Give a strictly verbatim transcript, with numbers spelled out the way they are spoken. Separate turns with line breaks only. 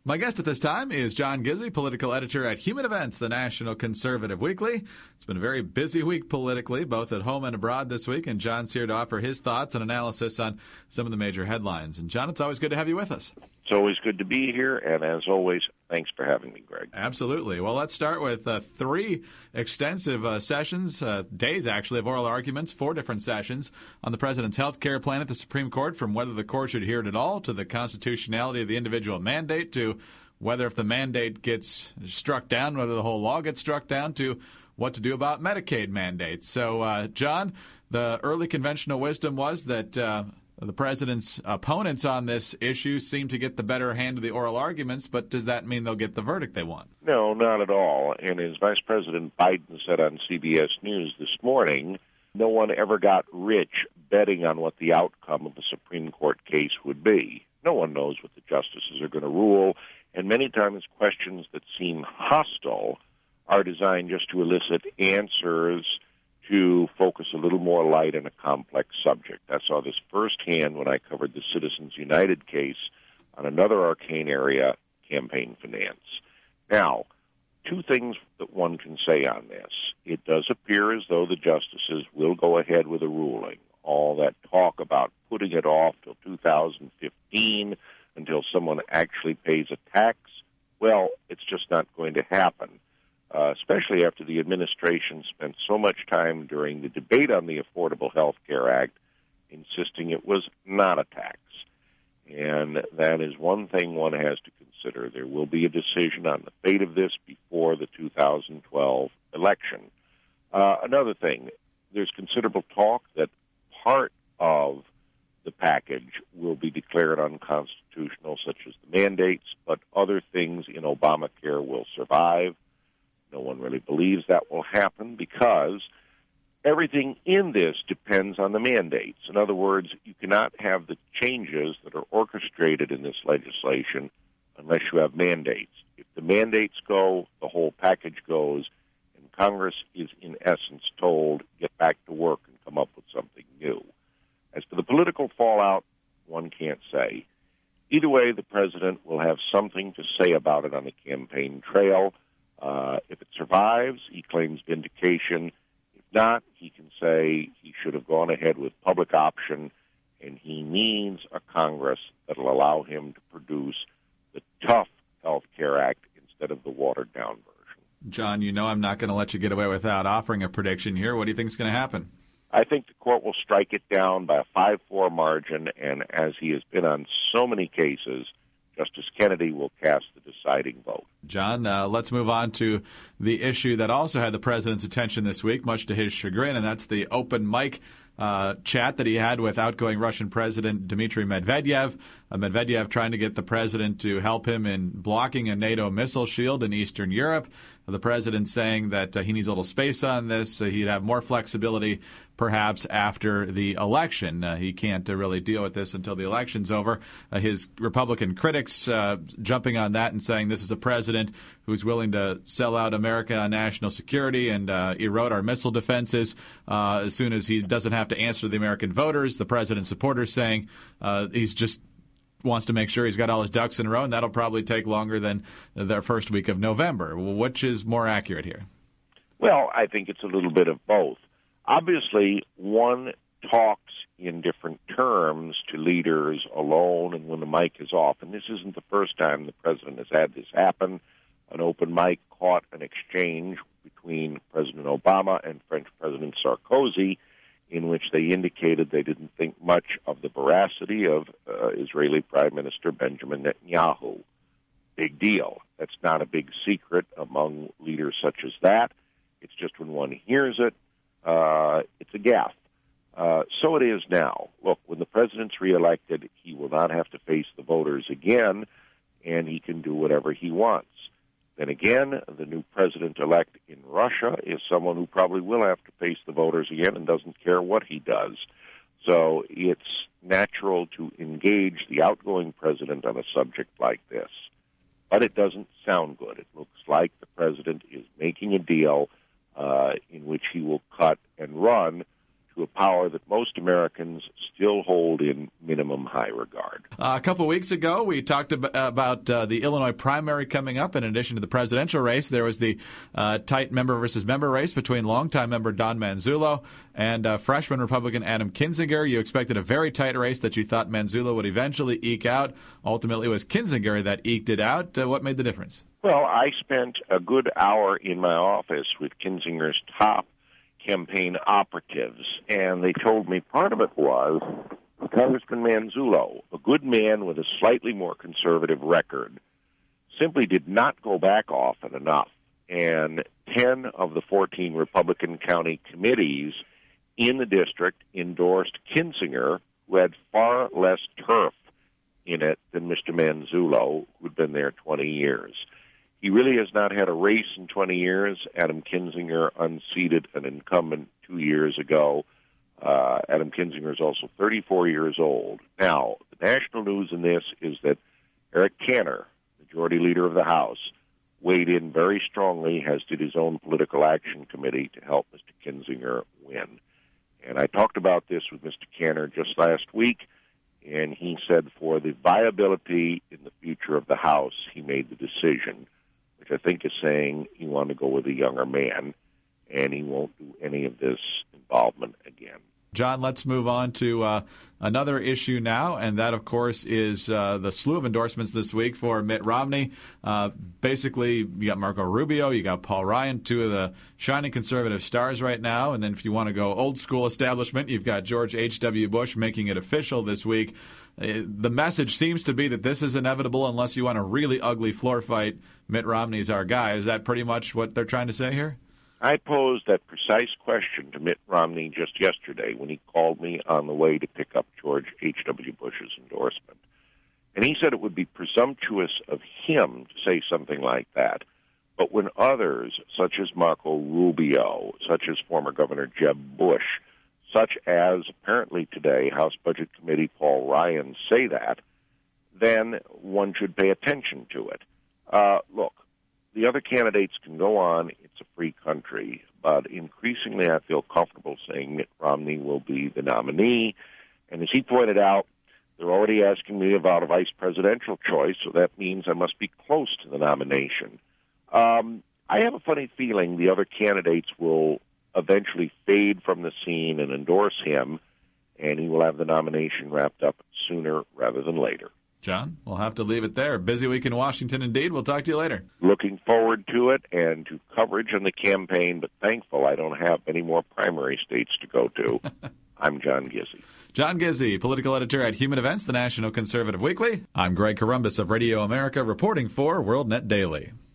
My guest at this time is John Gizzi, political editor at Human Events, the National Conservative Weekly. It's been a very busy week politically, both at home and abroad this week, and John's here to offer his thoughts and analysis on some of the major headlines. And John, it's always good to have you with us.
It's always good to be here, and as always, thanks for having me, Greg.
Absolutely. Well, let's start with uh, three extensive uh, sessions, uh, days actually, of oral arguments, four different sessions on the president's health care plan at the Supreme Court, from whether the court should hear it at all to the constitutionality of the individual mandate to whether if the mandate gets struck down, whether the whole law gets struck down, to what to do about Medicaid mandates. So, uh, John, the early conventional wisdom was that uh, the president's opponents on this issue seem to get the better hand of the oral arguments, but does that mean they'll get the verdict they want?
No, not at all. And as Vice President Biden said on C B S News this morning, no one ever got rich betting on what the outcome of the Supreme Court case would be. No one knows what the justices are going to rule, and many times questions that seem hostile are designed just to elicit answers to focus a little more light on a complex subject. I saw this firsthand when I covered the Citizens United case on another arcane area, campaign finance. Now, two things that one can say on this. It does appear as though the justices will go ahead with a ruling. All that talk about putting it off till two thousand fifteen until someone actually pays a tax, well, it's just not going to happen. Uh, especially after the administration spent so much time during the debate on the Affordable Health Care Act insisting it was not a tax. And that is one thing one has to consider. There will be a decision on the fate of this before the two thousand twelve election. Uh, another thing, there's considerable talk that part of the package will be declared unconstitutional, such as the mandates, but other things in Obamacare will survive. No one really believes that will happen because everything in this depends on the mandates. In other words, you cannot have the changes that are orchestrated in this legislation unless you have mandates. If the mandates go, the whole package goes, and Congress is in essence told, get back to work and come up with something new. As for the political fallout, one can't say. Either way, the president will have something to say about it on the campaign trail. Uh, if it survives, he claims vindication. If not, he can say he should have gone ahead with public option, and he needs a Congress that will allow him to produce the tough Health Care Act instead of the watered-down version.
John, you know I'm not going to let you get away without offering a prediction here. What do you think is going to happen?
I think the court will strike it down by a five four margin, and as he has been on so many cases, Justice Kennedy will cast the deciding vote.
John, uh, let's move on to the issue that also had the president's attention this week, much to his chagrin, and that's the open mic uh, chat that he had with outgoing Russian President Dmitry Medvedev. Uh, Medvedev trying to get the president to help him in blocking a NATO missile shield in Eastern Europe. The president saying that uh, he needs a little space on this, so he'd have more flexibility perhaps after the election. Uh, he can't uh, really deal with this until the election's over. Uh, his Republican critics uh, jumping on that and saying this is a president who's willing to sell out America on national security and uh, erode our missile defenses uh, as soon as he doesn't have to answer the American voters. The president's supporters saying uh, he's just wants to make sure he's got all his ducks in a row, and that'll probably take longer than their first week of November. Which is more accurate here?
Well, I think it's a little bit of both. Obviously, one talks in different terms to leaders alone and when the mic is off, and this isn't the first time the president has had this happen. An open mic caught an exchange between President Obama and French President Sarkozy in which they indicated they didn't think much of the veracity of uh, Israeli Prime Minister Benjamin Netanyahu. Big deal. That's not a big secret among leaders such as that. It's just when one hears it, uh, it's a gaffe. Uh, so it is now. Look, when the president's reelected, he will not have to face the voters again, and he can do whatever he wants. Then again, the new president-elect in Russia is someone who probably will have to face the voters again and doesn't care what he does. So it's natural to engage the outgoing president on a subject like this. But it doesn't sound good. It looks like the president is making a deal uh, in which he will cut and run to a power that most Americans still hold in minimum high regard.
Uh, a couple of weeks ago, we talked ab- about uh, the Illinois primary coming up. In addition to the presidential race, there was the uh, tight member versus member race between longtime member Don Manzullo and uh, freshman Republican Adam Kinzinger. You expected a very tight race that you thought Manzullo would eventually eke out. Ultimately, it was Kinzinger that eked it out. Uh, what made the difference?
Well, I spent a good hour in my office with Kinzinger's top campaign operatives, and they told me part of it was Congressman Manzullo, a good man with a slightly more conservative record, simply did not go back often enough. And ten of the fourteen Republican county committees in the district endorsed Kinzinger, who had far less turf in it than Mister Manzullo, who'd been there twenty years. He really has not had a race in twenty years. Adam Kinzinger unseated an incumbent two years ago. Uh, Adam Kinzinger is also thirty-four years old. Now, the national news in this is that Eric Cantor, Majority Leader of the House, weighed in very strongly, as did his own political action committee, to help Mister Kinzinger win. And I talked about this with Mister Cantor just last week, and he said for the viability in the future of the House, he made the decision, which I think is saying he wanted to go with a younger man, and he won't do any of this involvement again.
John, let's move on to uh, another issue now, and that, of course, is uh, the slew of endorsements this week for Mitt Romney. Uh, basically, you got Marco Rubio, you got Paul Ryan, two of the shining conservative stars right now, and then if you want to go old-school establishment, you've got George H W. Bush making it official this week. Uh, the message seems to be that this is inevitable unless you want a really ugly floor fight. Mitt Romney's our guy. Is that pretty much what they're trying to say here?
I posed that precise question to Mitt Romney just yesterday when he called me on the way to pick up George H W. Bush's endorsement. And he said it would be presumptuous of him to say something like that. But when others, such as Marco Rubio, such as former Governor Jeb Bush, such as apparently today House Budget Committee Paul Ryan say that, then one should pay attention to it. Uh, look, the other candidates can go on. It's a free country. But increasingly I feel comfortable saying Mitt Romney will be the nominee. And as he pointed out, they're already asking me about a vice presidential choice, so that means I must be close to the nomination. Um, I have a funny feeling the other candidates will eventually fade from the scene and endorse him, and he will have the nomination wrapped up sooner rather than later.
John, we'll have to leave it there. Busy week in Washington indeed. We'll talk to you later.
Looking forward to it and to coverage on the campaign, but thankful I don't have any more primary states to go to. I'm John Gizzi.
John Gizzi, political editor at Human Events, the National Conservative Weekly. I'm Greg Corombos of Radio America, reporting for WorldNet Daily.